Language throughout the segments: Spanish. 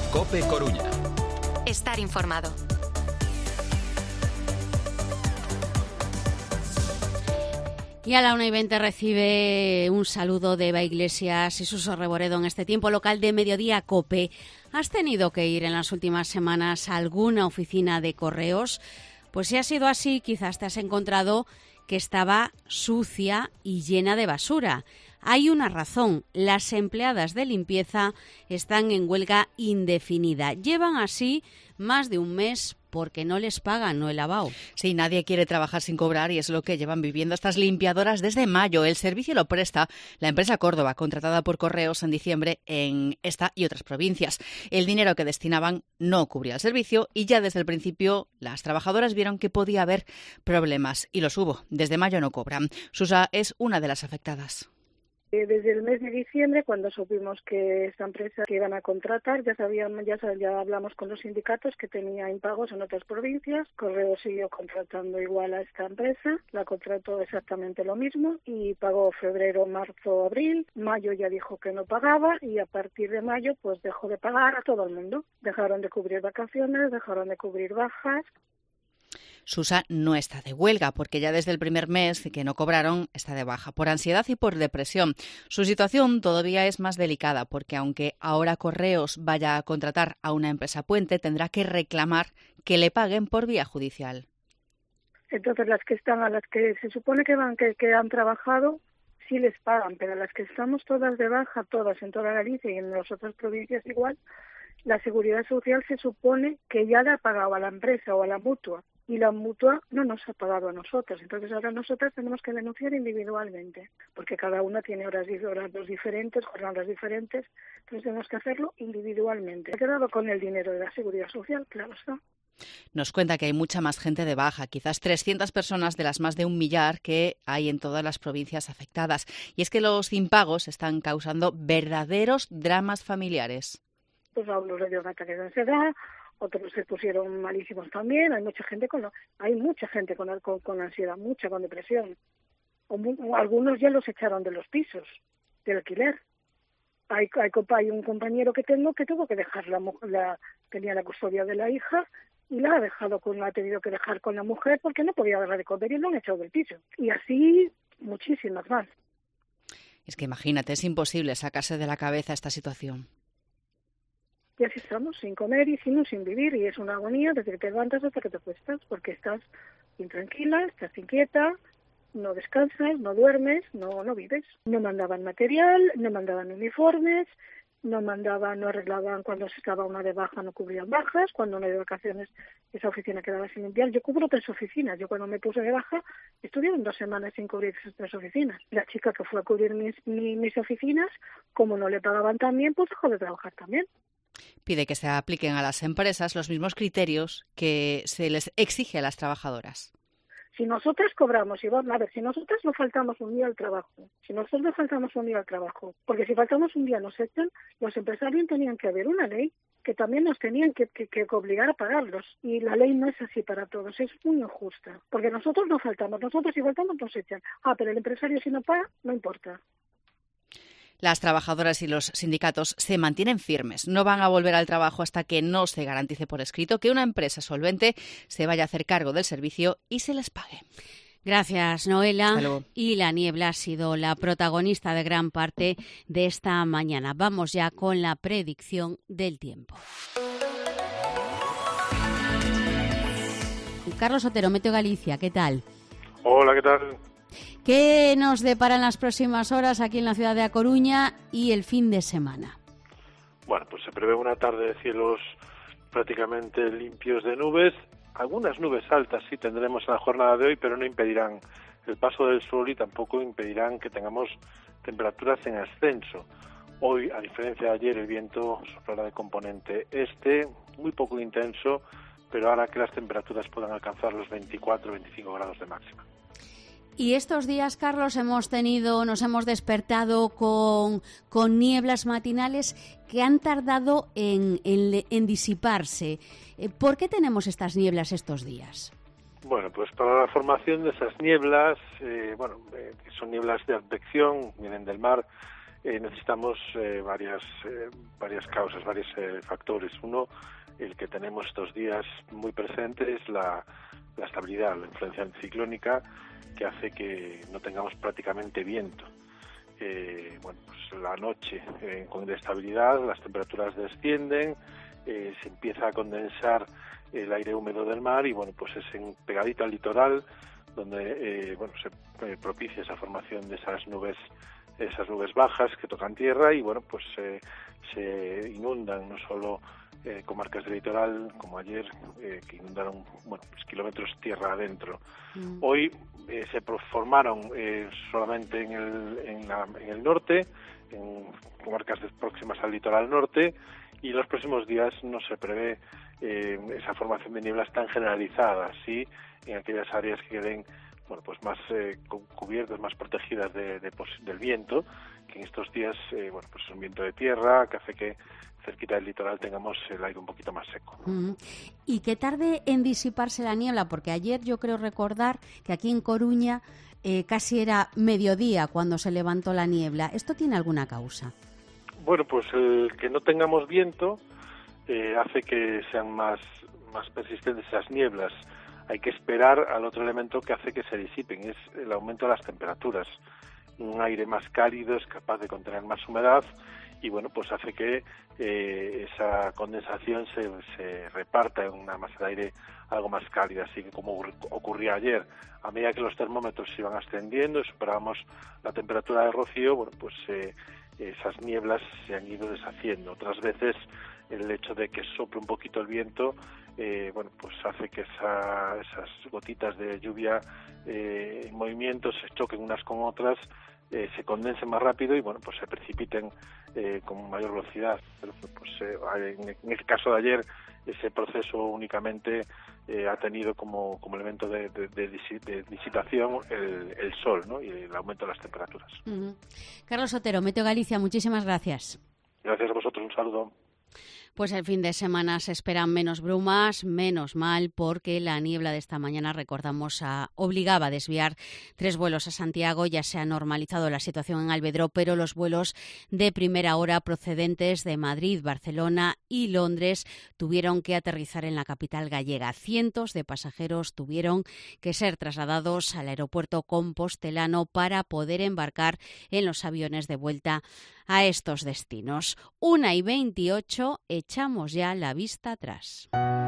COPE Coruña. Estar informado. Y a la 1:20 recibe un saludo de Eva Iglesias y Suso Reboredo en este tiempo local de Mediodía COPE. ¿Has tenido que ir en las últimas semanas a alguna oficina de correos? Pues si ha sido así, quizás te has encontrado que estaba sucia y llena de basura. Hay una razón: las empleadas de limpieza están en huelga indefinida. Llevan así más de un mes porque no les pagan, no el lavado. Sí, nadie quiere trabajar sin cobrar y es lo que llevan viviendo estas limpiadoras desde mayo. El servicio lo presta la empresa Córdoba, contratada por Correos en diciembre en esta y otras provincias. El dinero que destinaban no cubría el servicio y ya desde el principio las trabajadoras vieron que podía haber problemas y los hubo. Desde mayo no cobran. Susa es una de las afectadas. Desde el mes de diciembre, cuando supimos que esta empresa que iban a contratar, ya hablamos con los sindicatos que tenía impagos en otras provincias. Correos siguió contratando igual a esta empresa, la contrató exactamente lo mismo y pagó febrero, marzo, abril. Mayo ya dijo que no pagaba y a partir de mayo pues dejó de pagar a todo el mundo. Dejaron de cubrir vacaciones, dejaron de cubrir bajas. Susa no está de huelga porque ya desde el primer mes que no cobraron está de baja por ansiedad y por depresión. Su situación todavía es más delicada porque aunque ahora Correos vaya a contratar a una empresa puente, tendrá que reclamar que le paguen por vía judicial. Entonces las que se supone que han trabajado sí les pagan, pero las que estamos todas de baja, todas en toda Galicia y en las otras provincias igual, la Seguridad Social se supone que ya le ha pagado a la empresa o a la mutua. Y la mutua no nos ha pagado a nosotros. Entonces ahora nosotras tenemos que denunciar individualmente, porque cada una tiene horarios diferentes, jornadas diferentes, entonces tenemos que hacerlo individualmente. He quedado con el dinero de la Seguridad Social, claro está. Nos cuenta que hay mucha más gente de baja, quizás 300 personas de las más de 1 millar que hay en todas las provincias afectadas. Y es que los impagos están causando verdaderos dramas familiares. Pues a unos les dio un ataque de ansiedad, otros se pusieron malísimos también. Hay mucha gente con ansiedad, mucha con depresión. Algunos ya los echaron de los pisos de alquiler. Hay un compañero que tengo que tuvo que dejar tenía la custodia de la hija y la ha tenido que dejar con la mujer porque no podía darle de comer y lo han echado del piso. Y así muchísimas más. Es que imagínate, es imposible sacarse de la cabeza esta situación. Y así estamos, sin comer y sin vivir, y es una agonía desde que te levantas hasta que te acuestas, porque estás intranquila, estás inquieta, no descansas, no duermes, no vives. No mandaban material, no mandaban uniformes, no arreglaban cuando se estaba una de baja, no cubrían bajas, cuando no hay vacaciones esa oficina quedaba sin limpiar. Yo cubro 3 oficinas, yo cuando me puse de baja estuvieron 2 semanas sin cubrir esas 3 oficinas. La chica que fue a cubrir mis oficinas, como no le pagaban tan bien, pues dejó de trabajar también. Pide que se apliquen a las empresas los mismos criterios que se les exige a las trabajadoras. Si nosotras cobramos, si nosotras no faltamos un día al trabajo, porque si faltamos un día nos echan, los empresarios tenían que haber una ley que también nos tenían que obligar a pagarlos. Y la ley no es así para todos, es muy injusta. Porque nosotros no faltamos, nosotros si faltamos nos echan. Pero el empresario si no paga, no importa. Las trabajadoras y los sindicatos se mantienen firmes. No van a volver al trabajo hasta que no se garantice por escrito que una empresa solvente se vaya a hacer cargo del servicio y se les pague. Gracias, Noela. Y la niebla ha sido la protagonista de gran parte de esta mañana. Vamos ya con la predicción del tiempo. Carlos Otero, Meteo Galicia, ¿qué tal? Hola, ¿qué tal? ¿Qué nos deparan las próximas horas aquí en la ciudad de A Coruña y el fin de semana? Bueno, pues se prevé una tarde de cielos prácticamente limpios de nubes. Algunas nubes altas sí tendremos en la jornada de hoy, pero no impedirán el paso del sol y tampoco impedirán que tengamos temperaturas en ascenso. Hoy, a diferencia de ayer, el viento soplará de componente este, muy poco intenso, pero hará que las temperaturas puedan alcanzar los 24-25 grados de máxima. Y estos días, Carlos, nos hemos despertado con nieblas matinales que han tardado en disiparse. ¿Por qué tenemos estas nieblas estos días? Bueno, pues para la formación de esas nieblas, son nieblas de advección, vienen del mar, necesitamos varias causas, varios factores. Uno, el que tenemos estos días muy presente, es la estabilidad, la influencia anticiclónica, que hace que no tengamos prácticamente viento. Pues la noche con inestabilidad, las temperaturas descienden, se empieza a condensar el aire húmedo del mar y pues es pegadito al litoral donde se propicia esa formación de esas nubes bajas que tocan tierra y pues se inundan no solo comarcas del litoral como ayer, que inundaron kilómetros tierra adentro. Hoy se formaron solamente en el norte, en comarcas próximas al litoral norte, y en los próximos días no se prevé esa formación de nieblas tan generalizada, sí, en aquellas áreas que queden más cubiertas, más protegidas del viento, que en estos días es un viento de tierra que hace que cerquita del litoral tengamos el aire un poquito más seco. ¿Y qué tarde en disiparse la niebla? Porque ayer yo creo recordar que aquí en Coruña casi era mediodía cuando se levantó la niebla. ¿Esto tiene alguna causa? Pues el que no tengamos viento hace que sean más persistentes esas nieblas. Hay que esperar al otro elemento que hace que se disipen, es el aumento de las temperaturas. Un aire más cálido es capaz de contener más humedad y pues hace que esa condensación se reparta en una masa de aire algo más cálida. Así que como ocurría ayer, a medida que los termómetros se iban ascendiendo y superábamos la temperatura de rocío, esas nieblas se han ido deshaciendo. Otras veces el hecho de que sople un poquito el viento hace que esas gotitas de lluvia en movimiento se choquen unas con otras, se condensen más rápido y se precipiten con mayor velocidad. Pero en el caso de ayer ese proceso únicamente ha tenido como elemento de disipación el sol, ¿no? Y el aumento de las temperaturas. Carlos Otero, Meteo Galicia, muchísimas gracias. Gracias a vosotros, un saludo. Pues el fin de semana se esperan menos brumas, menos mal, porque la niebla de esta mañana, recordamos, obligaba a desviar 3 vuelos a Santiago. Ya se ha normalizado la situación en Alvedro, pero los vuelos de primera hora procedentes de Madrid, Barcelona y Londres tuvieron que aterrizar en la capital gallega. Cientos de pasajeros tuvieron que ser trasladados al aeropuerto compostelano para poder embarcar en los aviones de vuelta a estos destinos. 1:28, echamos ya la vista atrás.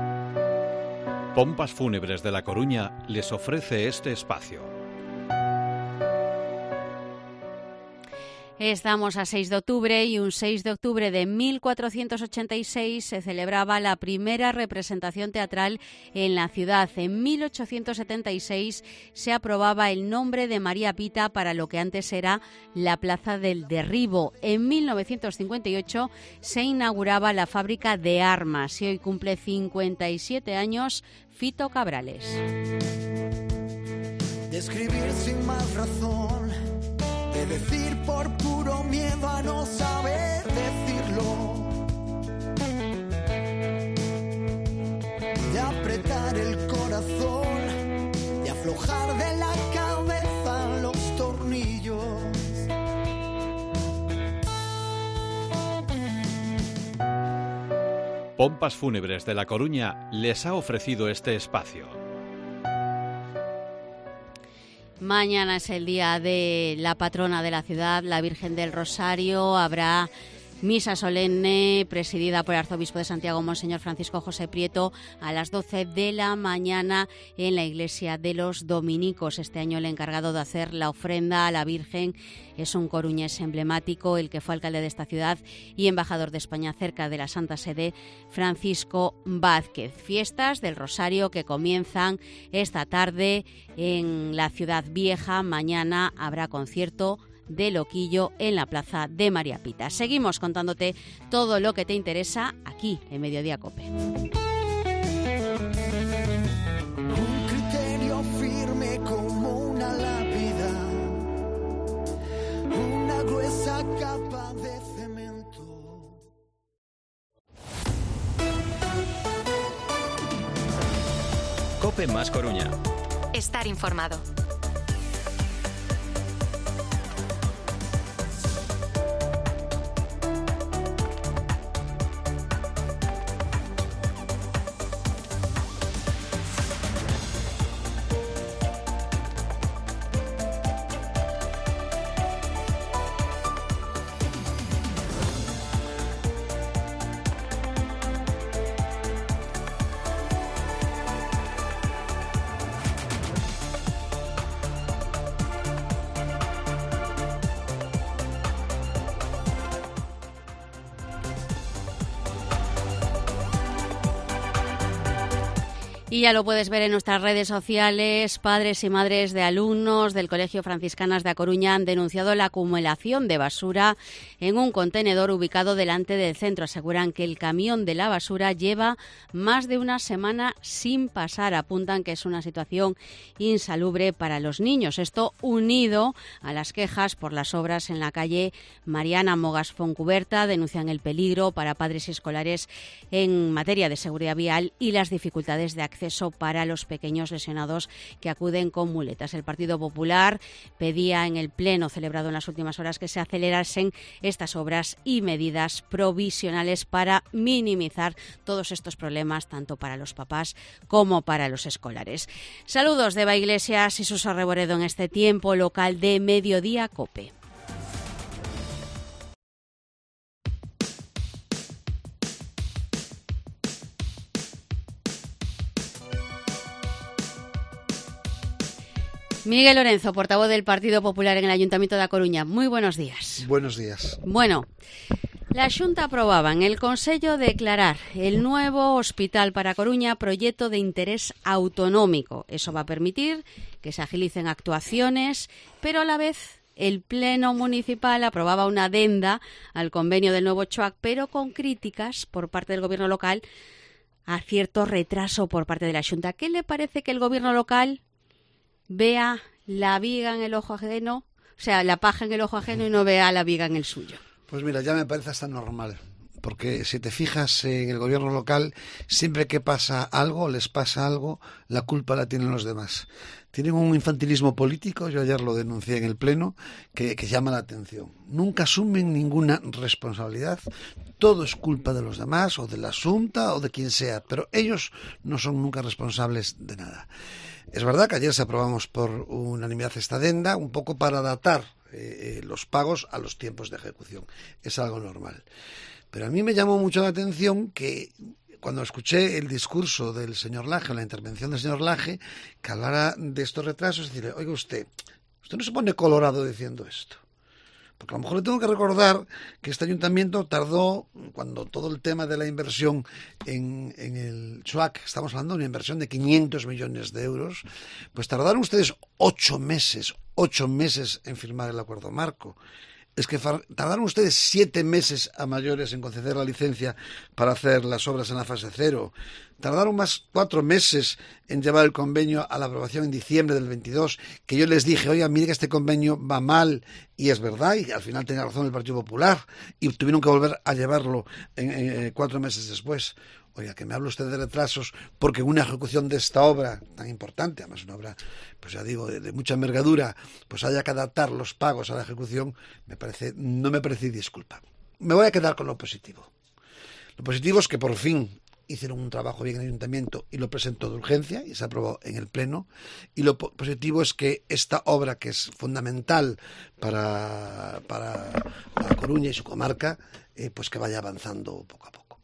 Pompas Fúnebres de La Coruña les ofrece este espacio. Estamos a 6 de octubre y un 6 de octubre de 1486 se celebraba la primera representación teatral en la ciudad. En 1876 se aprobaba el nombre de María Pita para lo que antes era la Plaza del Derribo. En 1958 se inauguraba la fábrica de armas y hoy cumple 57 años Fito Cabrales. De escribir sin más razón, de decir por puro miedo a no saber decirlo, de apretar el corazón, de aflojar de la cabeza los tornillos. Pompas Fúnebres de La Coruña les ha ofrecido este espacio. Mañana es el día de la patrona de la ciudad, la Virgen del Rosario. Habrá misa solemne presidida por el arzobispo de Santiago, Monseñor Francisco José Prieto, a las 12 de la mañana en la iglesia de los dominicos. Este año el encargado de hacer la ofrenda a la Virgen es un coruñés emblemático, el que fue alcalde de esta ciudad y embajador de España cerca de la Santa Sede, Francisco Vázquez. Fiestas del Rosario que comienzan esta tarde en la Ciudad Vieja. Mañana habrá concierto de Loquillo en la plaza de María Pita. Seguimos contándote todo lo que te interesa aquí en Mediodía COPE. Un criterio firme como una lápida, una gruesa capa de cemento. COPE más Coruña. Estar informado. Y ya lo puedes ver en nuestras redes sociales. Padres y madres de alumnos del Colegio Franciscanas de A Coruña han denunciado la acumulación de basura en un contenedor ubicado delante del centro. Aseguran que el camión de la basura lleva más de una semana sin pasar. Apuntan que es una situación insalubre para los niños. Esto unido a las quejas por las obras en la calle Mariana Mogas Foncuberta. Denuncian el peligro para padres y escolares en materia de seguridad vial y las dificultades de acceso para los pequeños lesionados que acuden con muletas. El Partido Popular pedía en el pleno celebrado en las últimas horas que se acelerasen estas obras y medidas provisionales para minimizar todos estos problemas, tanto para los papás como para los escolares. Saludos de Eva Iglesias y Suso Reboredo en este tiempo local de Mediodía COPE. Miguel Lorenzo, portavoz del Partido Popular en el Ayuntamiento de A Coruña. Muy buenos días. Buenos días. Bueno, la Xunta aprobaba en el Consello declarar el nuevo hospital para Coruña proyecto de interés autonómico. Eso va a permitir que se agilicen actuaciones, pero a la vez el Pleno Municipal aprobaba una adenda al convenio del nuevo CHOAC, pero con críticas por parte del Gobierno local a cierto retraso por parte de la Xunta. ¿Qué le parece que el Gobierno local vea la viga en el ojo ajeno, o sea, la paja en el ojo ajeno y no vea la viga en el suyo? Pues mira, ya me parece hasta normal, porque si te fijas en el gobierno local, siempre que pasa algo, les pasa algo, la culpa la tienen los demás. Tienen un infantilismo político, yo ayer lo denuncié en el Pleno, que llama la atención. Nunca asumen ninguna responsabilidad, todo es culpa de los demás, o de la Xunta, o de quien sea, pero ellos no son nunca responsables de nada. Es verdad que ayer se aprobamos por unanimidad esta adenda, un poco para adaptar los pagos a los tiempos de ejecución. Es algo normal. Pero a mí me llamó mucho la atención que cuando escuché el discurso del señor Laje, la intervención del señor Laje, que hablara de estos retrasos, es decir, oiga usted no se pone colorado diciendo esto. Porque a lo mejor le tengo que recordar que este ayuntamiento tardó, cuando todo el tema de la inversión en el CHOAC, estamos hablando de una inversión de 500 millones de euros, pues tardaron ustedes 8 meses en firmar el acuerdo marco. Es que tardaron ustedes 7 meses a mayores en conceder la licencia para hacer las obras en la fase 0. Tardaron más 4 meses en llevar el convenio a la aprobación en diciembre del 22, que yo les dije, oiga, mire que este convenio va mal, y es verdad, y al final tenía razón el Partido Popular, y tuvieron que volver a llevarlo 4 meses después. Oiga, que me hable usted de retrasos porque una ejecución de esta obra tan importante, además una obra, pues ya digo, de mucha envergadura, pues haya que adaptar los pagos a la ejecución, no me parece disculpa. Me voy a quedar con lo positivo. Lo positivo es que por fin hicieron un trabajo bien en el ayuntamiento y lo presentó de urgencia y se aprobó en el Pleno. Y lo positivo es que esta obra, que es fundamental para La Coruña y su comarca, pues que vaya avanzando poco a poco.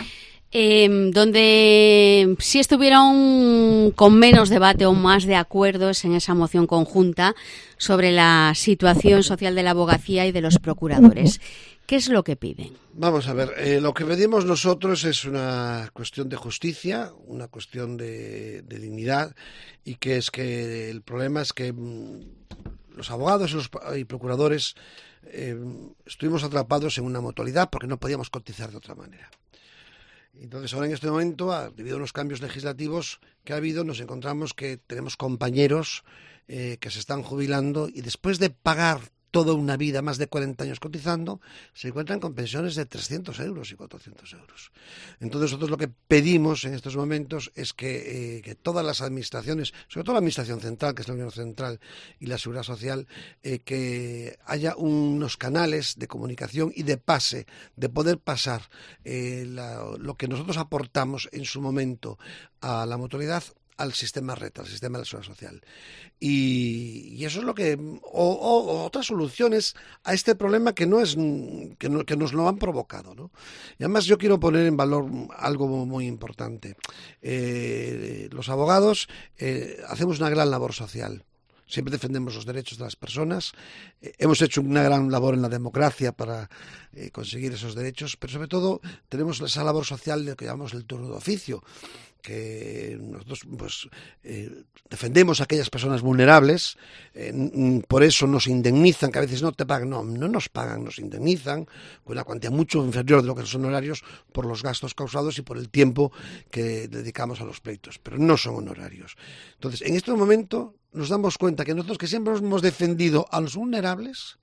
Donde sí estuvieron con menos debate o más de acuerdo es en esa moción conjunta sobre la situación social de la abogacía y de los procuradores. ¿Qué es lo que piden? Vamos a ver, lo que pedimos nosotros es una cuestión de justicia, una cuestión de dignidad, y que es que el problema es que los abogados y procuradores estuvimos atrapados en una mutualidad porque no podíamos cotizar de otra manera. Entonces ahora en este momento, debido a unos cambios legislativos que ha habido, nos encontramos que tenemos compañeros que se están jubilando y después de pagar toda una vida, más de 40 años cotizando, se encuentran con pensiones de 300 euros y 400 euros. Entonces nosotros lo que pedimos en estos momentos es que todas las administraciones, sobre todo la Administración Central, que es la Unión Central, y la Seguridad Social, que haya unos canales de comunicación y de pase, de poder pasar lo que nosotros aportamos en su momento a la mutualidad al sistema red, al sistema de la seguridad social. Y eso es lo que... O otras soluciones a este problema que nos lo han provocado, ¿no? Y además yo quiero poner en valor algo muy importante. Los abogados hacemos una gran labor social. Siempre defendemos los derechos de las personas. Hemos hecho una gran labor en la democracia para conseguir esos derechos, pero sobre todo tenemos esa labor social de lo que llamamos el turno de oficio, que nosotros pues defendemos a aquellas personas vulnerables, por eso nos indemnizan, que a veces no te pagan, no nos pagan, nos indemnizan con una cuantía mucho inferior de lo que son honorarios por los gastos causados y por el tiempo que dedicamos a los pleitos, pero no son honorarios. Entonces, en este momento nos damos cuenta que nosotros que siempre hemos defendido a los vulnerables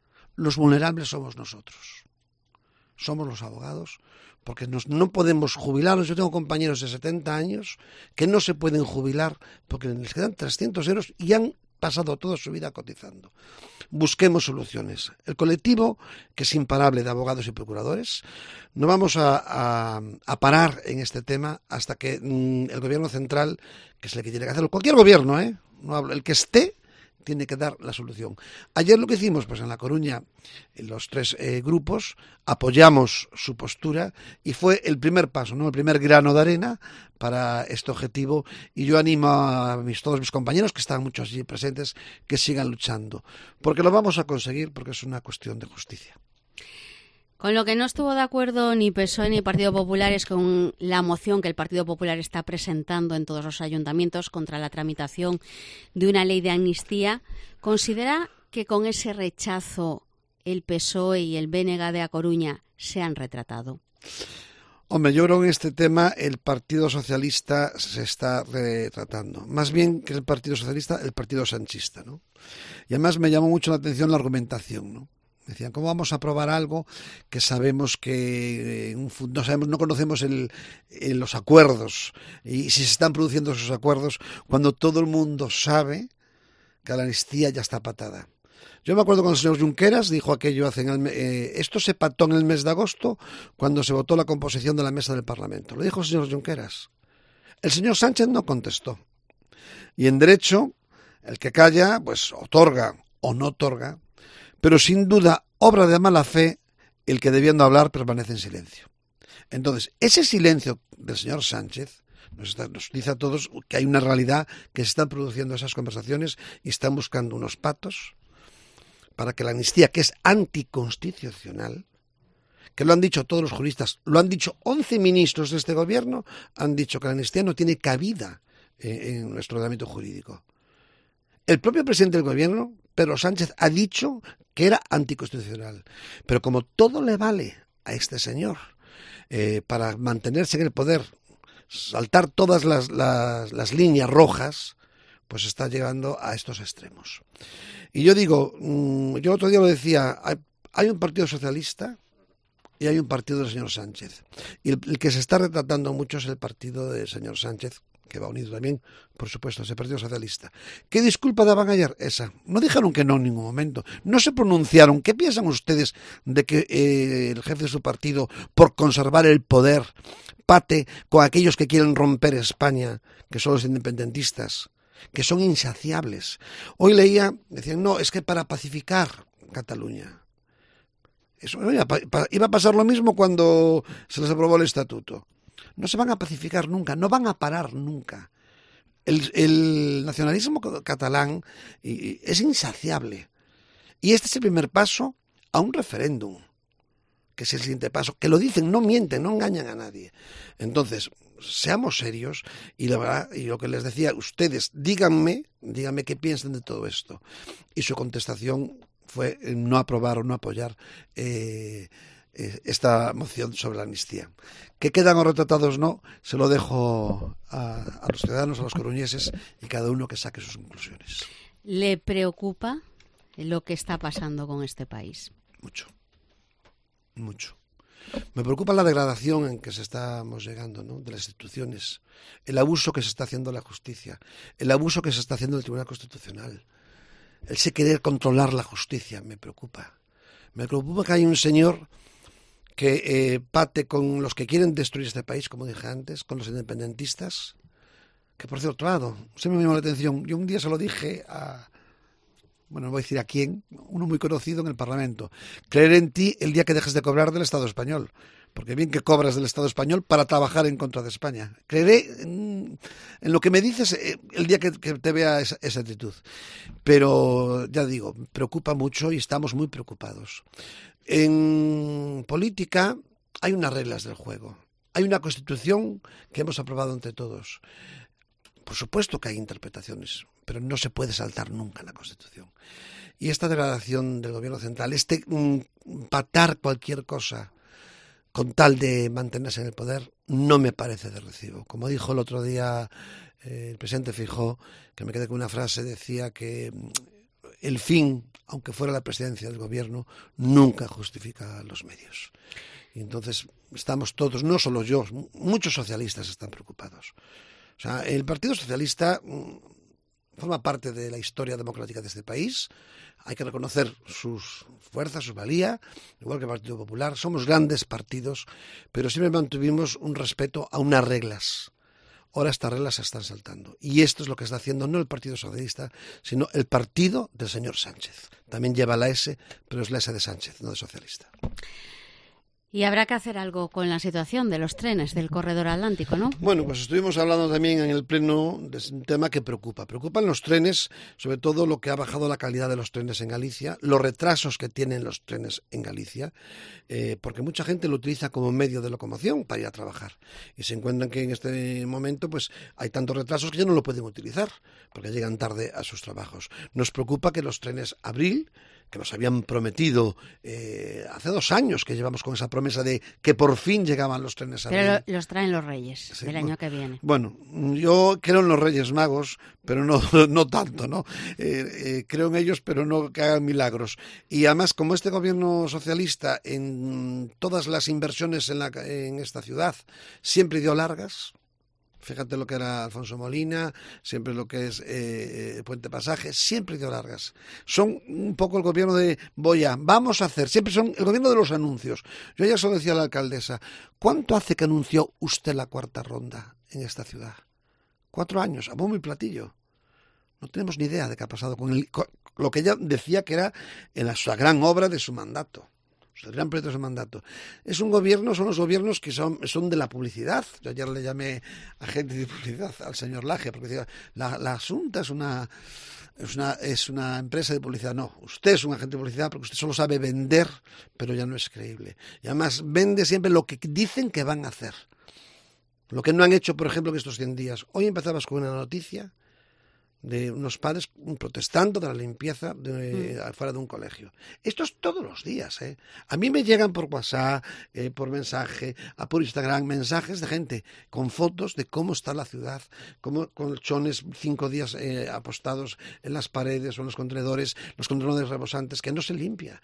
somos nosotros. Somos los abogados, porque no podemos jubilarnos. Yo tengo compañeros de 70 años que no se pueden jubilar porque les quedan 300 euros y han pasado toda su vida cotizando. Busquemos soluciones. El colectivo, que es imparable, de abogados y procuradores, no vamos a parar en este tema hasta que el gobierno central, que es el que tiene que hacerlo, cualquier gobierno, no hablo, el que esté, tiene que dar la solución. Ayer lo que hicimos, pues en La Coruña, en los 3 grupos, apoyamos su postura y fue el primer paso, ¿no? El primer grano de arena para este objetivo, y yo animo a todos mis compañeros, que están muchos allí presentes, que sigan luchando, porque lo vamos a conseguir, porque es una cuestión de justicia. Con lo que no estuvo de acuerdo ni PSOE ni Partido Popular es con la moción que el Partido Popular está presentando en todos los ayuntamientos contra la tramitación de una ley de amnistía. ¿Considera que con ese rechazo el PSOE y el BNG de A Coruña se han retratado? Hombre, yo creo que en este tema el Partido Socialista se está retratando. Más bien que el Partido Socialista, el Partido Sanchista, ¿no? Y además me llamó mucho la atención la argumentación, ¿no? Decían, ¿cómo vamos a aprobar algo que sabemos que no conocemos los acuerdos? Y si se están produciendo esos acuerdos cuando todo el mundo sabe que la amnistía ya está patada. Yo me acuerdo cuando el señor Junqueras dijo aquello esto se pactó en el mes de agosto cuando se votó la composición de la mesa del Parlamento. Lo dijo el señor Junqueras. El señor Sánchez no contestó. Y en derecho, el que calla, pues otorga o no otorga. Pero sin duda, obra de mala fe, el que debiendo hablar permanece en silencio. Entonces, ese silencio del señor Sánchez nos dice a todos que hay una realidad, que se están produciendo esas conversaciones y están buscando unos patos para que la amnistía, que es anticonstitucional, que lo han dicho todos los juristas, lo han dicho 11 ministros de este gobierno, han dicho que la amnistía no tiene cabida en nuestro ordenamiento jurídico. El propio presidente del gobierno, Pedro Sánchez, ha dicho que era anticonstitucional. Pero como todo le vale a este señor para mantenerse en el poder, saltar todas las líneas rojas, pues está llegando a estos extremos. Y yo digo, yo otro día lo decía, hay un partido socialista y hay un partido del señor Sánchez. Y el que se está retratando mucho es el partido del señor Sánchez, que va unido también, por supuesto, a ese Partido Socialista. ¿Qué disculpa daban ayer? Esa. No dijeron que no en ningún momento. No se pronunciaron. ¿Qué piensan ustedes de que el jefe de su partido, por conservar el poder, pate con aquellos que quieren romper España, que son los independentistas, que son insaciables? Hoy leía, decían, no, es que para pacificar Cataluña. Eso, iba a pasar lo mismo cuando se les aprobó el estatuto. No se van a pacificar nunca, no van a parar nunca. El nacionalismo catalán es insaciable. Y este es el primer paso a un referéndum, que es el siguiente paso. Que lo dicen, no mienten, no engañan a nadie. Entonces, seamos serios y la verdad, y lo que les decía, ustedes, díganme qué piensan de todo esto. Y su contestación fue no aprobar o no apoyar esta moción sobre la amnistía. ¿Qué quedan o retratados no? Se lo dejo a los ciudadanos, a los coruñeses, y cada uno que saque sus conclusiones. ¿Le preocupa lo que está pasando con este país? Mucho. Me preocupa la degradación en que estamos llegando, ¿no?, de las instituciones, el abuso que se está haciendo de la justicia, el abuso que se está haciendo del Tribunal Constitucional, el querer controlar la justicia. Me preocupa que hay un señor que pate con los que quieren destruir este país, como dije antes, con los independentistas, que por cierto lado, se me llamó la atención. Yo un día se lo dije no voy a decir a quién, uno muy conocido en el Parlamento: creer en ti el día que dejes de cobrar del Estado español, porque bien que cobras del Estado español para trabajar en contra de España. Creeré en lo que me dices el día que te vea esa actitud. Pero ya digo, preocupa mucho y estamos muy preocupados. En política hay unas reglas del juego Hay una Constitución que hemos aprobado entre todos. Por supuesto que hay interpretaciones, pero no se puede saltar nunca la Constitución. Y esta degradación del Gobierno central, patar cualquier cosa con tal de mantenerse en el poder, no me parece de recibo. Como dijo el otro día el presidente Feijóo, que me quedé con una frase, decía que el fin, aunque fuera la presidencia del Gobierno, nunca justifica los medios. Y entonces estamos todos, no solo yo, muchos socialistas están preocupados. O sea, el Partido Socialista forma parte de la historia democrática de este país. Hay que reconocer sus fuerzas, su valía, igual que el Partido Popular. Somos grandes partidos, pero siempre mantuvimos un respeto a unas reglas. Ahora estas reglas se están saltando. Y esto es lo que está haciendo no el Partido Socialista, sino el partido del señor Sánchez. También lleva la S, pero es la S de Sánchez, no de socialista. Y habrá que hacer algo con la situación de los trenes del corredor atlántico, ¿no? Bueno, pues estuvimos hablando también en el pleno de un tema que preocupa. Preocupan los trenes, sobre todo lo que ha bajado la calidad de los trenes en Galicia, los retrasos que tienen los trenes en Galicia, porque mucha gente lo utiliza como medio de locomoción para ir a trabajar. Y se encuentran que en este momento pues hay tantos retrasos que ya no lo pueden utilizar, porque llegan tarde a sus trabajos. Nos preocupa que los trenes Abril, que nos habían prometido hace 2 años que llevamos con esa promesa de que por fin llegaban los trenes a Pero los traen los Reyes del año que viene. Bueno, yo creo en los Reyes Magos, pero no tanto, ¿no? Creo en ellos, pero no que hagan milagros. Y además, como este gobierno socialista en todas las inversiones en esta ciudad siempre dio largas. Fíjate lo que era Alfonso Molina, siempre lo que es Puente Pasaje, siempre dio largas. Son un poco el gobierno de vamos a hacer, siempre son el gobierno de los anuncios. Yo ya se lo decía a la alcaldesa, ¿cuánto hace que anunció usted la 4ª ronda en esta ciudad? 4 años, a bombo y platillo. No tenemos ni idea de qué ha pasado con lo que ella decía que era la gran obra de su mandato. El gran proyecto de su mandato. Son los gobiernos que son de la publicidad. Yo ayer le llamé agente de publicidad al señor Laje, porque decía, la Asunta es una empresa de publicidad. No, usted es un agente de publicidad porque usted solo sabe vender, pero ya no es creíble. Y además vende siempre lo que dicen que van a hacer. Lo que no han hecho, por ejemplo, en estos 100 días. Hoy empezabas con una noticia de unos padres protestando de la limpieza fuera de un colegio. Esto es todos los días, ¿eh? A mí me llegan por WhatsApp, por mensaje, por Instagram, mensajes de gente con fotos de cómo está la ciudad, como colchones 5 días apostados en las paredes o en los contenedores rebosantes, que no se limpia.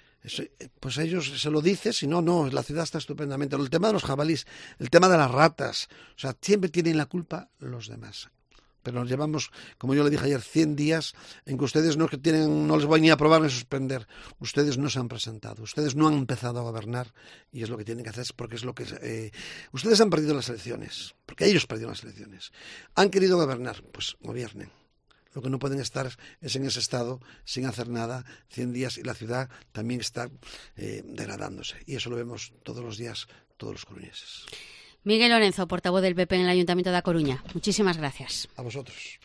Pues ellos se lo dicen, si no, la ciudad está estupendamente. El tema de los jabalíes, el tema de las ratas, o sea, siempre tienen la culpa los demás. Pero nos llevamos, como yo le dije ayer, 100 días en que ustedes no les voy ni a aprobar ni a suspender. Ustedes no se han presentado, ustedes no han empezado a gobernar y es lo que tienen que hacer, porque es lo que ustedes han perdido las elecciones, porque ellos perdieron las elecciones. Han querido gobernar, pues gobiernen. Lo que no pueden estar es en ese estado sin hacer nada 100 días y la ciudad también está degradándose. Y eso lo vemos todos los días, todos los coruñeses. Miguel Lorenzo, portavoz del PP en el Ayuntamiento de A Coruña. Muchísimas gracias. A vosotros.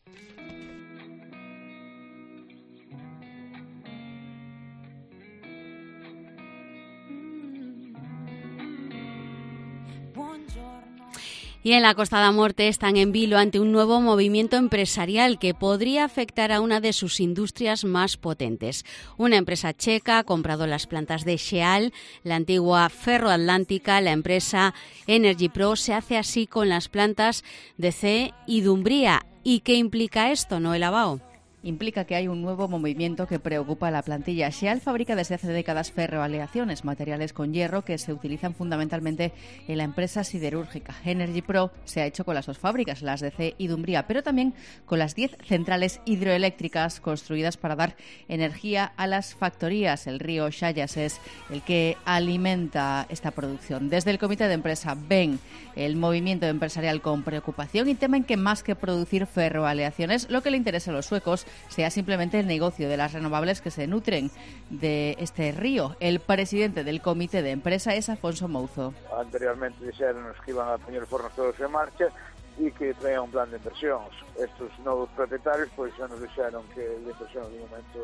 Y en la Costa da Morte están en vilo ante un nuevo movimiento empresarial que podría afectar a una de sus industrias más potentes. Una empresa checa ha comprado las plantas de Sheal, la antigua Ferroatlántica. La empresa Energy Pro se hace así con las plantas de CE y Dumbría. ¿Y qué implica esto, Noela Bao? Implica que hay un nuevo movimiento que preocupa a la plantilla. Sheal fabrica desde hace décadas ferroaleaciones, materiales con hierro que se utilizan fundamentalmente en la empresa siderúrgica. Energy Pro se ha hecho con las 2 fábricas, las de CE y Dumbría, pero también con las 10 centrales hidroeléctricas construidas para dar energía a las factorías. El río Xayas es el que alimenta esta producción. Desde el comité de empresa ven el movimiento empresarial con preocupación y temen que más que producir ferroaleaciones, lo que le interesa a los suecos sea simplemente el negocio de las renovables que se nutren de este río. El presidente del comité de empresa es Afonso Mouzo. Anteriormente dixéronos que iban a poñer fornos todos en marcha e que traían un plan de inversións. Estos novos propietarios pois xa nos dixeron que de inversión de momento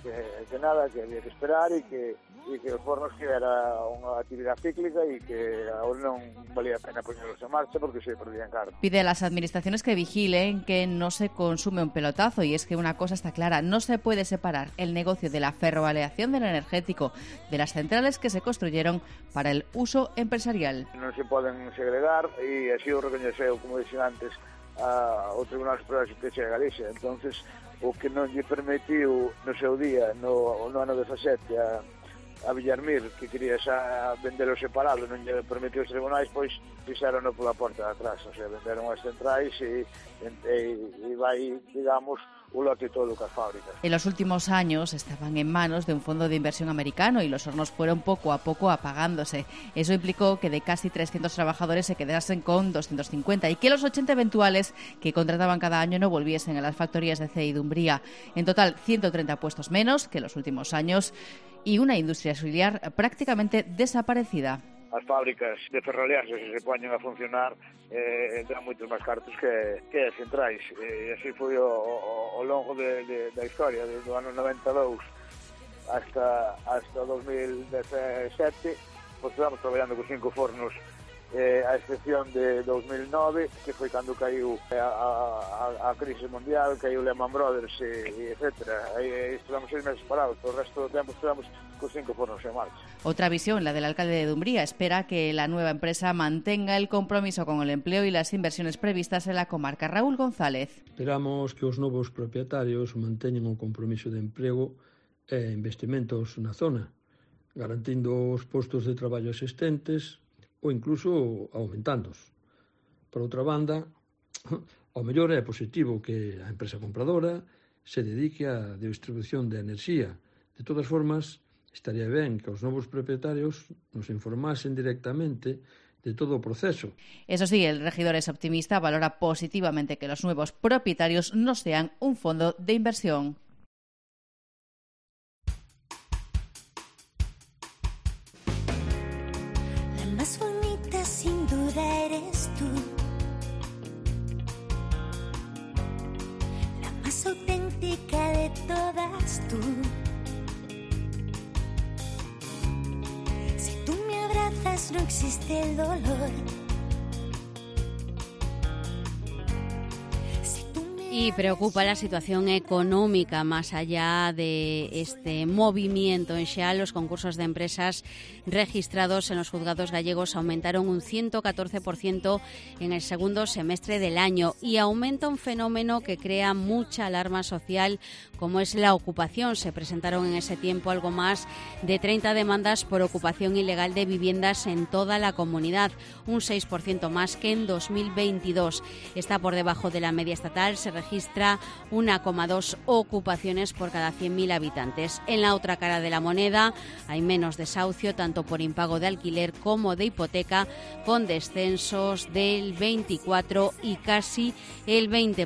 que nada, que había que esperar e que os fornos que era unha actividade cíclica e que ahora non valía a pena poñerlos en marcha porque se perdían cartas. Pide a las administraciones que vigilen que no se consume un pelotazo, y es que una cosa está clara: no se puede separar el negocio de la ferroaleación del energético de las centrales que se construyeron para el uso empresarial. Non se poden segregar e así o recoñeceu, como dixen antes, o Tribunal Superior de Xustiza de Galicia. Entonces, o que non lle permitiu no seu día, no ano 17, a Villarmir, que quería xa vendelo separado, non lle permitiu os tribunais, pois fixerono pola porta de atrás, o sea, venderon as centrais e vai, digamos, un lote todo cas fábricas. En los últimos años estaban en manos de un fondo de inversión americano y los hornos fueron poco a poco apagándose. Eso implicó que de casi 300 trabajadores se quedasen con 250 y que los 80 eventuales que contrataban cada año no volviesen a las factorías de CEI Dumbría. En total, 130 puestos menos que en los últimos años y una industria auxiliar prácticamente desaparecida. As fábricas de ferroleas, se poñen a funcionar, dan moitos máis cartos que as centrais. E así foi ao longo da historia, desde o ano 92 hasta 2017, pois estamos traballando con 5 fornos, a excepción de 2009, que foi cando caiu a crise mundial, caiu Lehman Brothers, e etcétera. Aí estivemos 6 meses parados, o resto do tempo estivemos con 5 fornos en marcha. Otra visión, la del alcalde de Dumbría, espera que la nueva empresa mantenga el compromiso con el empleo y las inversiones previstas en la comarca. Raúl González. Esperamos que os novos propietarios manteñan o compromiso de emprego e investimentos na zona, garantindo os postos de traballo existentes ou incluso aumentándoos. Por outra banda, ao mellor é positivo que a empresa compradora se dedique á distribución de enerxía. De todas formas, estaría ben que os novos propietarios nos informasen directamente de todo o proceso. Eso sí, el regidor es optimista, valora positivamente que los nuevos propietarios no sean un fondo de inversión. La más bonita sin duda eres tú, la más auténtica de todas tú. No existe el dolor. Y preocupa la situación económica más allá de este movimiento. En Xa, los concursos de empresas registrados en los juzgados gallegos aumentaron un 114% en el segundo semestre del año y aumenta un fenómeno que crea mucha alarma social, como es la ocupación. Se presentaron en ese tiempo algo más de 30 demandas por ocupación ilegal de viviendas en toda la comunidad, un 6% más que en 2022. Está por debajo de la media estatal, se registra 1,2 ocupaciones por cada 100.000 habitantes. En la otra cara de la moneda hay menos desahucio, tanto por impago de alquiler como de hipoteca, con descensos del 24 y casi el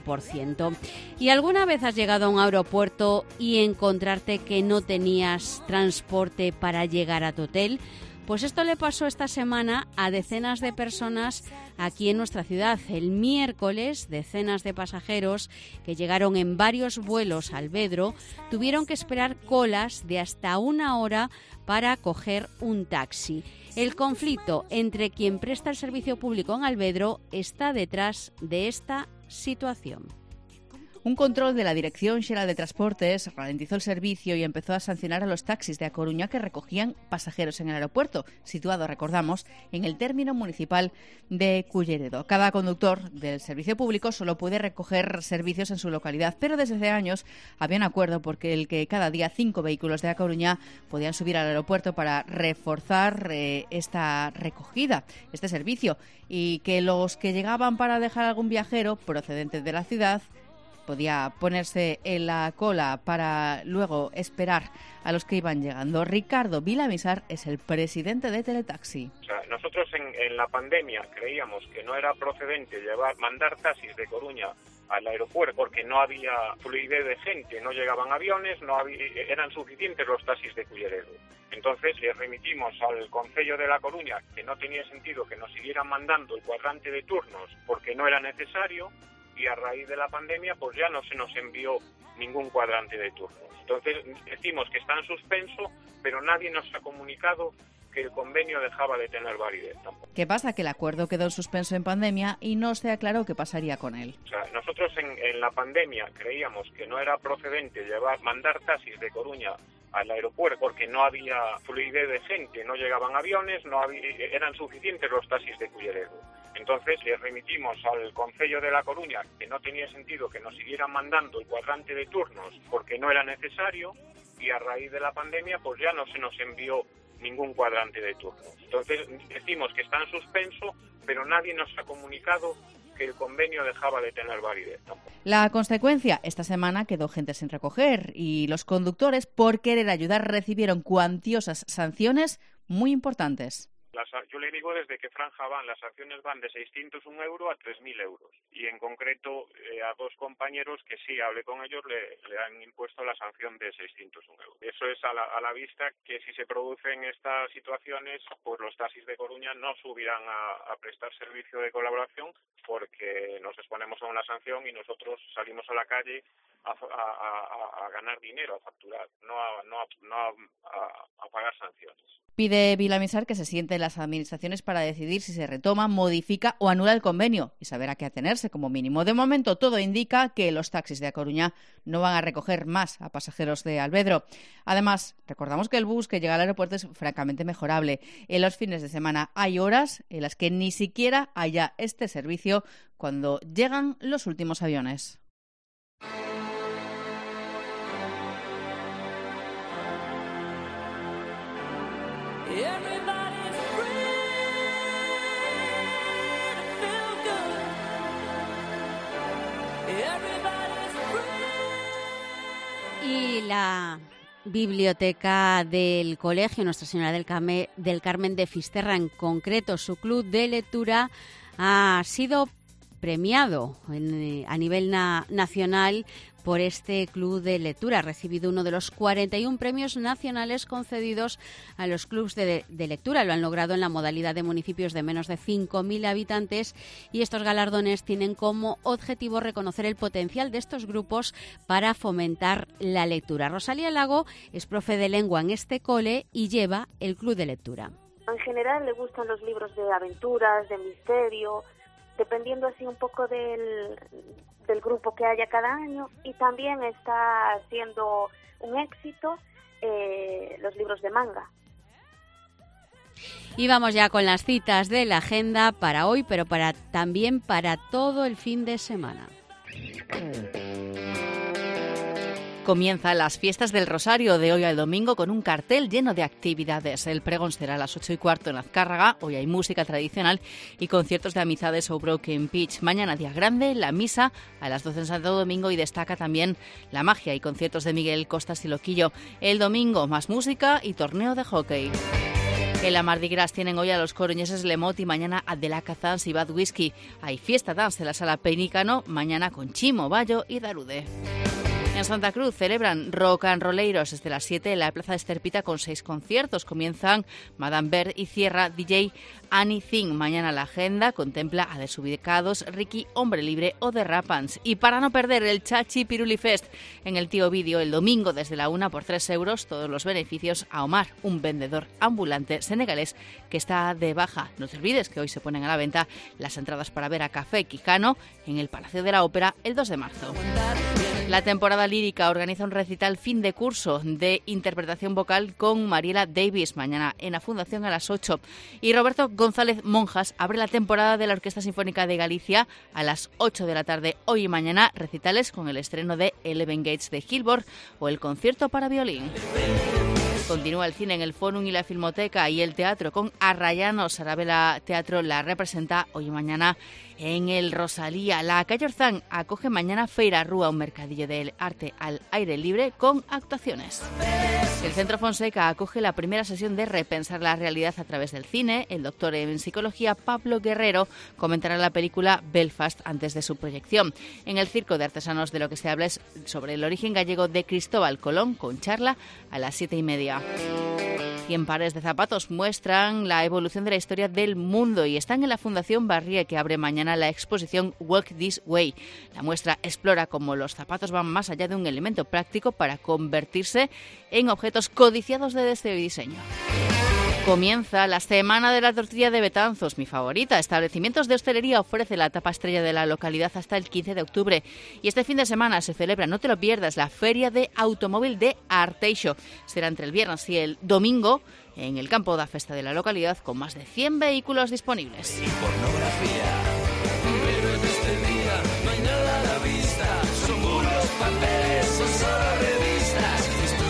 20%. ¿Y alguna vez has llegado a un aeropuerto y encontrarte que no tenías transporte para llegar a tu hotel? Pues esto le pasó esta semana a decenas de personas aquí en nuestra ciudad. El miércoles, decenas de pasajeros que llegaron en varios vuelos a Alvedro tuvieron que esperar colas de hasta 1 hora para coger un taxi. El conflicto entre quien presta el servicio público en Alvedro está detrás de esta situación. Un control de la Dirección Xeral de Transportes ralentizó el servicio y empezó a sancionar a los taxis de A Coruña que recogían pasajeros en el aeropuerto, situado, recordamos, en el término municipal de Culleredo. Cada conductor del servicio público solo puede recoger servicios en su localidad, pero desde hace años había un acuerdo porque el que cada día 5 vehículos de A Coruña podían subir al aeropuerto para reforzar esta recogida, este servicio, y que los que llegaban para dejar algún viajero procedente de la ciudad podía ponerse en la cola para luego esperar a los que iban llegando. Ricardo Vilamisar es el presidente de Teletaxi. O sea, nosotros en la pandemia creíamos que no era procedente mandar taxis de Coruña al aeropuerto porque no había fluidez de gente, no llegaban aviones, eran suficientes los taxis de Culleredo. Entonces le remitimos al Concello de La Coruña que no tenía sentido que nos siguieran mandando el cuadrante de turnos porque no era necesario, y a raíz de la pandemia pues ya no se nos envió ningún cuadrante de turnos. Entonces decimos que está en suspenso, pero nadie nos ha comunicado que el convenio dejaba de tener validez tampoco. ¿Qué pasa? Que el acuerdo quedó en suspenso en pandemia y no se aclaró qué pasaría con él. O sea, nosotros en la pandemia creíamos que no era procedente mandar taxis de Coruña al aeropuerto porque no había fluidez de gente, no llegaban aviones, eran suficientes los taxis de Culleredo. Entonces le remitimos al Concello de La Coruña que no tenía sentido que nos siguieran mandando el cuadrante de turnos porque no era necesario, y a raíz de la pandemia pues ya no se nos envió ningún cuadrante de turnos. Entonces decimos que está en suspenso, pero nadie nos ha comunicado que el convenio dejaba de tener validez tampoco. La consecuencia, esta semana quedó gente sin recoger y los conductores, por querer ayudar, recibieron cuantiosas sanciones muy importantes. Yo le digo, desde que Franja van, las sanciones van de 601 € a 3.000 euros. Y en concreto a dos compañeros que sí hablé con ellos le han impuesto la sanción de 601 €. Eso es a la vista que si se producen estas situaciones, pues los taxis de Coruña no subirán a prestar servicio de colaboración porque nos exponemos a una sanción y nosotros salimos a la calle a ganar dinero, a facturar, no a pagar sanciones. Pide Vilamisar que se sienten las administraciones para decidir si se retoma, modifica o anula el convenio y saber a qué atenerse como mínimo. De momento todo indica que los taxis de A Coruña no van a recoger más a pasajeros de Alvedro. Además, recordamos que el bus que llega al aeropuerto es francamente mejorable. En los fines de semana hay horas en las que ni siquiera haya este servicio cuando llegan los últimos aviones. Y la biblioteca del Colegio Nuestra Señora del Carmen de Fisterra, en concreto su club de lectura, ha sido premiado a nivel nacional por este club de lectura. Ha recibido uno de los 41 premios nacionales concedidos a los clubs de lectura. Lo han logrado en la modalidad de municipios de menos de 5.000 habitantes y estos galardones tienen como objetivo reconocer el potencial de estos grupos para fomentar la lectura. Rosalía Lago es profe de lengua en este cole y lleva el club de lectura. En general le gustan los libros de aventuras, de misterio, dependiendo así un poco del grupo que haya cada año, y también está siendo un éxito los libros de manga. Y vamos ya con las citas de la agenda para hoy, pero también para todo el fin de semana. Comienzan las fiestas del Rosario de hoy al domingo con un cartel lleno de actividades. El pregón será a las 8:15 en Azcárraga. Hoy hay música tradicional y conciertos de Amizades o Broken Pitch. Mañana, día grande, la misa a las 12 en Santo Domingo y destaca también la magia y conciertos de Miguel Costas y Loquillo. El domingo, más música y torneo de hockey. En la Mardi Gras tienen hoy a los coruñeses Lemot y mañana a De la Cazans y Bad Whisky. Hay fiesta dance en la Sala Penícano, mañana con Chimo, Bayo y Darude. En Santa Cruz celebran Rock and Rolleiros desde las 7 en la Plaza de Esterpita con 6 conciertos. Comienzan Madame Bird y cierra DJ Annie Thing. Mañana la agenda contempla a Desubicados, Ricky, Hombre Libre o The Rapans. Y para no perder el Chachi Piruli Fest en el Tío Vídeo el domingo desde la 1 por 3 euros, todos los beneficios a Omar, un vendedor ambulante senegalés que está de baja. No te olvides que hoy se ponen a la venta las entradas para ver a Café Quijano en el Palacio de la Ópera el 2 de marzo. La temporada lírica organiza un recital fin de curso de interpretación vocal con Mariela Davis, mañana en la Fundación a las 8. Y Roberto González Monjas abre la temporada de la Orquesta Sinfónica de Galicia a las 8 de la tarde. Hoy y mañana recitales con el estreno de Eleven Gates de Gilbert o el concierto para violín. Continúa el cine en el Fórum y la Filmoteca y el teatro con Arrayanos. Arabela Teatro la representa hoy y mañana en el Rosalía. La Calle Orzán acoge mañana Feira Rúa, un mercadillo del arte al aire libre con actuaciones. El Centro Fonseca acoge la primera sesión de Repensar la realidad a través del cine. El doctor en psicología Pablo Guerrero comentará la película Belfast antes de su proyección. En el Circo de Artesanos de lo que se habla es sobre el origen gallego de Cristóbal Colón con charla a las 7:30. 100 pares de zapatos muestran la evolución de la historia del mundo y están en la Fundación Barrié, que abre mañana la exposición Walk This Way. La muestra explora cómo los zapatos van más allá de un elemento práctico para convertirse en objetos codiciados de este diseño. Comienza la Semana de la Tortilla de Betanzos, mi favorita. Establecimientos de hostelería ofrece la tapa estrella de la localidad hasta el 15 de octubre. Y este fin de semana se celebra, no te lo pierdas, la Feria de Automóvil de Arteixo. Será entre el viernes y el domingo en el campo da festa de la localidad con más de 100 vehículos disponibles. Pornografía, pero en este día no hay nada a la vista. Son puros papeles, son solo revistas.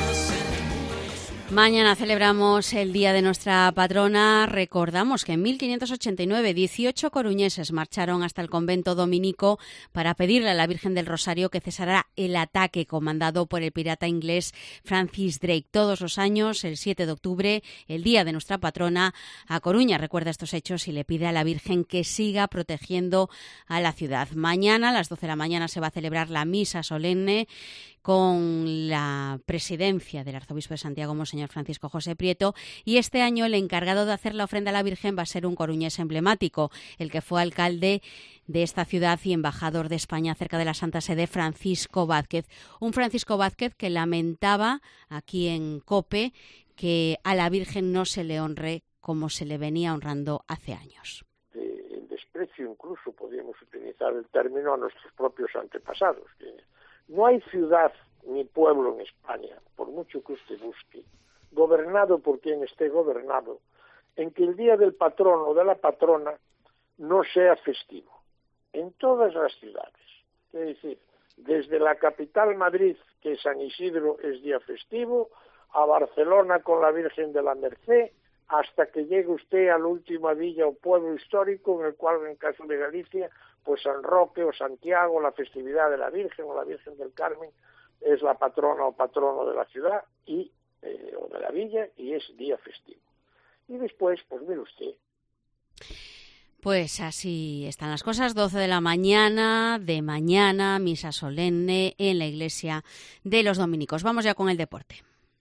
Mañana celebramos el Día de nuestra patrona. Recordamos que en 1589 18 coruñeses marcharon hasta el convento dominico para pedirle a la Virgen del Rosario que cesara el ataque comandado por el pirata inglés Francis Drake. Todos los años, el 7 de octubre, el Día de nuestra patrona, A Coruña recuerda estos hechos y le pide a la Virgen que siga protegiendo a la ciudad. Mañana a las 12 de la mañana se va a celebrar la misa solemne con la presidencia del arzobispo de Santiago, Monseñor Francisco José Prieto, y este año el encargado de hacer la ofrenda a la Virgen va a ser un coruñés emblemático, el que fue alcalde de esta ciudad y embajador de España cerca de la Santa Sede, Francisco Vázquez. Un Francisco Vázquez que lamentaba aquí en COPE que a la Virgen no se le honre como se le venía honrando hace años. El desprecio, incluso podríamos utilizar el término, a nuestros propios antepasados, que no hay ciudad ni pueblo en España, por mucho que usted busque, gobernado por quien esté gobernado, en que el día del patrón o de la patrona no sea festivo. En todas las ciudades. Es decir, desde la capital Madrid, que San Isidro es día festivo, a Barcelona con la Virgen de la Merced, hasta que llegue usted a la última villa o pueblo histórico, en el cual, en el caso de Galicia, pues San Roque o Santiago, la festividad de la Virgen o la Virgen del Carmen, es la patrona o patrono de la ciudad y o de la villa, y es día festivo. Y después, pues mire usted. Pues así están las cosas. 12 de la mañana, misa solemne en la iglesia de los dominicos. Vamos ya con el deporte.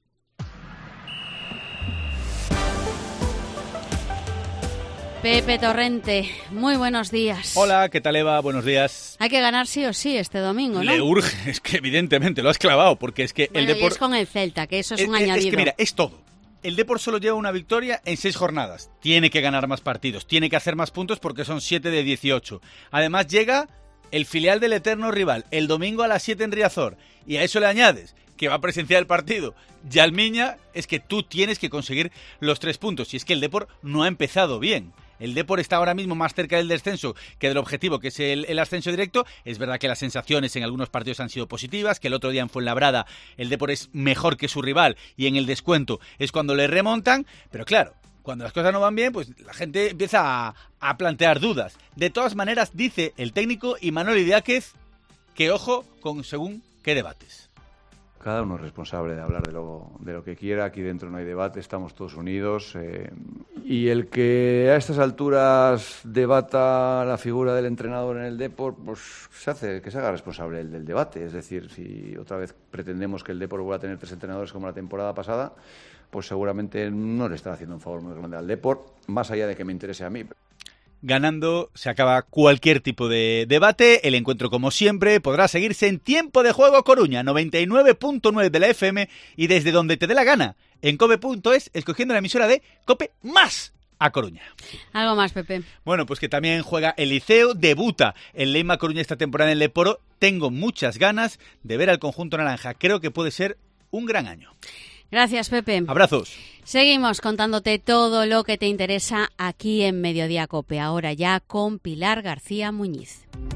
Pepe Torrente, muy buenos días. Hola, ¿qué tal, Eva? Buenos días. Hay que ganar sí o sí este domingo, ¿no? Le urge, es que evidentemente lo has clavado, porque es que el Depor... y es con el Celta, que eso es un añadido. Es que mira, es todo. El Depor solo lleva una victoria en 6 jornadas. Tiene que ganar más partidos, tiene que hacer más puntos porque son 7 de 18. Además llega el filial del eterno rival, el domingo a las 7 en Riazor. Y a eso le añades que va a presenciar el partido Yalmiña, es que tú tienes que conseguir los 3 puntos. Y es que el Depor no ha empezado bien. El Depor está ahora mismo más cerca del descenso que del objetivo, que es el ascenso directo. Es verdad que las sensaciones en algunos partidos han sido positivas, que el otro día en Fuenlabrada el Depor es mejor que su rival y en el descuento es cuando le remontan, pero claro, cuando las cosas no van bien, pues la gente empieza a plantear dudas. De todas maneras, dice el técnico Imanol Idiáquez que ojo con según qué debates. Cada uno es responsable de hablar de lo que quiera. Aquí dentro no hay debate, estamos todos unidos. Y el que a estas alturas debata la figura del entrenador en el Depor, pues que se haga responsable del debate. Es decir, si otra vez pretendemos que el Depor vuelva a tener 3 entrenadores como la temporada pasada, pues seguramente no le están haciendo un favor muy grande al Depor, más allá de que me interese a mí. Ganando se acaba cualquier tipo de debate. El encuentro, como siempre, podrá seguirse en Tiempo de Juego Coruña, 99.9 de la FM y desde donde te dé la gana, en cope.es, escogiendo la emisora de Cope más a Coruña. Algo más, Pepe. Bueno, pues que también juega el Liceo, debuta el Leima Coruña esta temporada en Leporo. Tengo muchas ganas de ver al conjunto naranja. Creo que puede ser un gran año. Gracias, Pepe. Abrazos. Seguimos contándote todo lo que te interesa aquí en Mediodía Cope. Ahora ya con Pilar García Muñiz.